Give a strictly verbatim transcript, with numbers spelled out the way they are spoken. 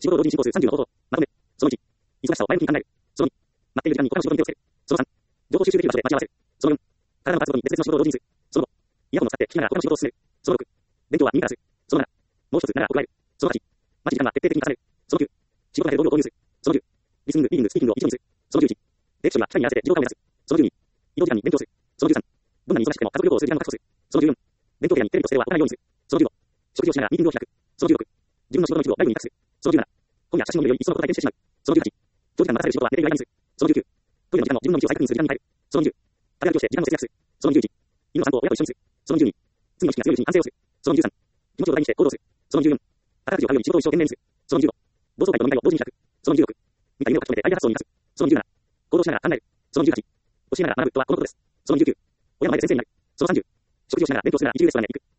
仕事同時に進行数さんじゅうの方法。まとめ。そのいち、忙しさを前向きに考える。そのに、待っている時間に他の仕事に手をつける。そのさん、情報収集できる場所で待ち合わせる。そのよん、体の活動に別々の仕事を同時にする。そのご、イヤホンを使って聞きながら他の仕事を進める。そのろく、勉強は耳からする。そのなな、もう一つなら加える。そのはち、待ち時間は徹底的に重ねる。そのきゅう、仕事内で道具を導入する。そのじゅう、リスニング、リーディング、スピーキングを一度にする。そのじゅういち、データ処理は機械に合わせて自動化を目指す。そのじゅうに、移動時間に勉強する。そのじゅうさん、どんなに忙しくても家族旅行をする時間を確保する。そのじゅうよん、勉強部屋にテレビとステレオは置かないようにする。そのじゅうご、食事をしながらミーティングを開く。そのじゅうろく、自分の仕事の一部をライブに委託する。そのじゅうなな、本や写真を見るより一層のことが限定してしまう。そのじゅうはち、長時間待たされる仕事は寝ている間にする。そのじゅうきゅう、トイレの時間も自分の道を再確認する時間に変える。そのにじゅう、食べ歩きをして時間を節約する。そのにじゅういち、犬の散歩を親と一緒にする。そのにじゅうに、罪の意識が強いうちに反省をする。そのにじゅうさん、気持ちを土台にして行動する。そのにじゅうよん、宝くじを買うように仕事を一生懸命にする。そのにじゅうご、同窓会と飲み会を同時に開く。そのにじゅうろく、見た夢を書き留めてアイデア発想に生かす。そのにじゅうなな、行動しながら考える。そのにじゅうはち、教えながら学ぶとはこのことです。そのにじゅうきゅう、親の前で先生になる。そのさんじゅう、食事をしながら勉強するなら一流レストランへ行く。